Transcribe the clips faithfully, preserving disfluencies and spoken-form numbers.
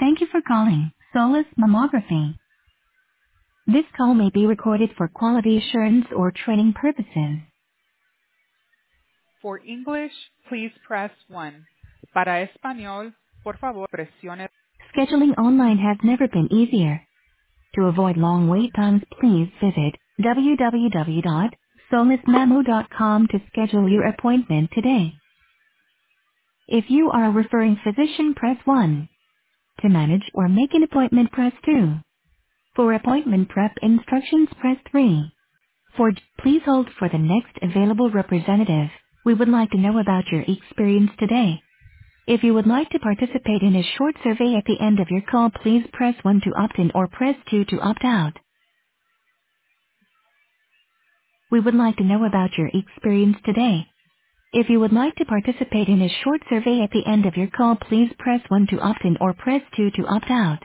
Thank you for calling Solus Mammography. This call may be recorded for quality assurance or training purposes. For English, please press one. Para español, por favor, presione. Scheduling online has never been easier. To avoid long wait times, please visit w w w dot solus mammo dot com to schedule your appointment today. If you are a referring physician, press one. To manage or make an appointment, press two. For appointment prep instructions, press three. For please hold for the next available representative. We would like to know about your experience today. If you would like to participate in a short survey at the end of your call, please press one to opt in or press two to opt out. We would like to know about your experience today. If you would like to participate in a short survey at the end of your call, please press one to opt in or press two to opt out.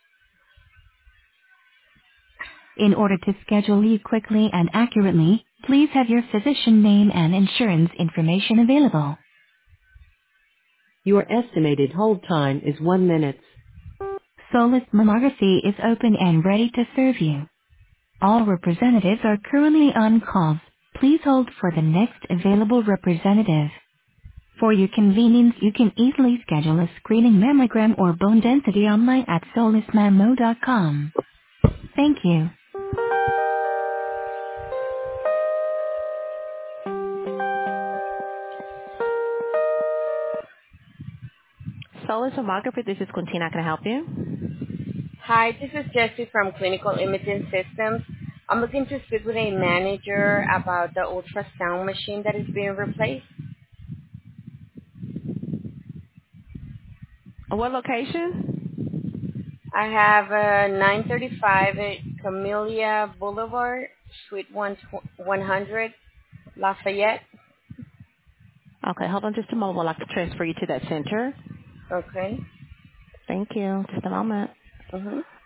In order to schedule you quickly and accurately, please have your physician name and insurance information available. Your estimated hold time is one minute. Solus Mammography is open and ready to serve you. All representatives are currently on calls. Please hold for the next available representative. For your convenience, you can easily schedule a screening mammogram or bone density online at solus mammo dot com. Thank you. Solus Mammography, this is Quintina. Can I help you? Hi, this is Jessie from Clinical Imaging Systems. I'm looking to speak with a manager about the ultrasound machine that is being replaced. What location? I have uh, nine thirty-five Camellia Boulevard, Suite one hundred, Lafayette. Okay, hold on just a moment while I can transfer you to that center. Okay. Thank you. Just a moment. Mm-hmm.